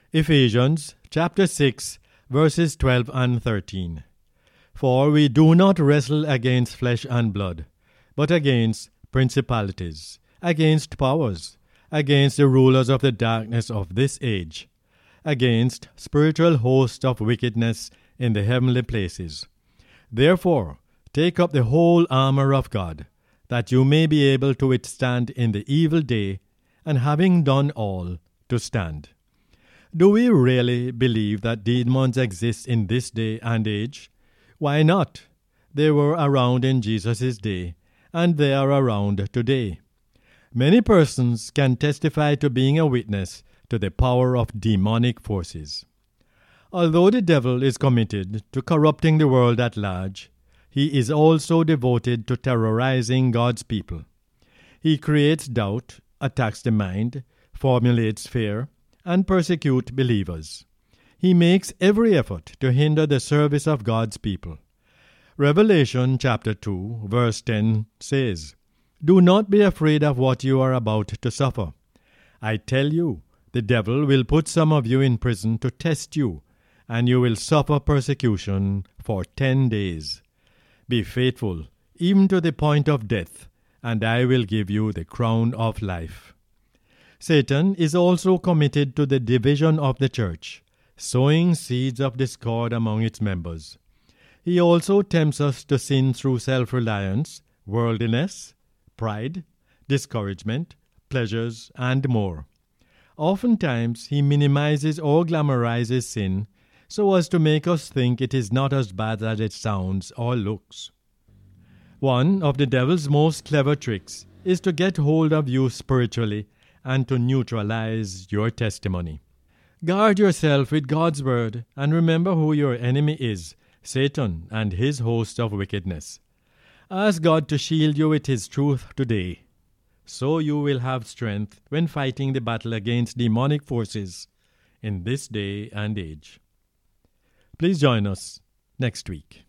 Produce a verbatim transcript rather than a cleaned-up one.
Ephesians chapter six, verses twelve and thirteen. For we do not wrestle against flesh and blood, but against principalities, against powers, against the rulers of the darkness of this age, against spiritual hosts of wickedness in the heavenly places. Therefore, take up the whole armor of God, that you may be able to withstand in the evil day, and having done all, to stand. Do we really believe that demons exist in this day and age? Why not? They were around in Jesus' day, and they are around today. Many persons can testify to being a witness to the power of demonic forces. Although the devil is committed to corrupting the world at large, he is also devoted to terrorizing God's people. He creates doubt, attacks the mind, formulates fear, and persecutes believers. He makes every effort to hinder the service of God's people. Revelation chapter two, verse ten says, "Do not be afraid of what you are about to suffer. I tell you, the devil will put some of you in prison to test you, and you will suffer persecution for ten days. Be faithful, even to the point of death, and I will give you the crown of life." Satan is also committed to the division of the church, sowing seeds of discord among its members. He also tempts us to sin through self-reliance, worldliness, pride, discouragement, pleasures, and more. Oftentimes, he minimizes or glamorizes sin so as to make us think it is not as bad as it sounds or looks. One of the devil's most clever tricks is to get hold of you spiritually and to neutralize your testimony. Guard yourself with God's word and remember who your enemy is, Satan and his host of wickedness. Ask God to shield you with his truth today, so you will have strength when fighting the battle against demonic forces in this day and age. Please join us next week.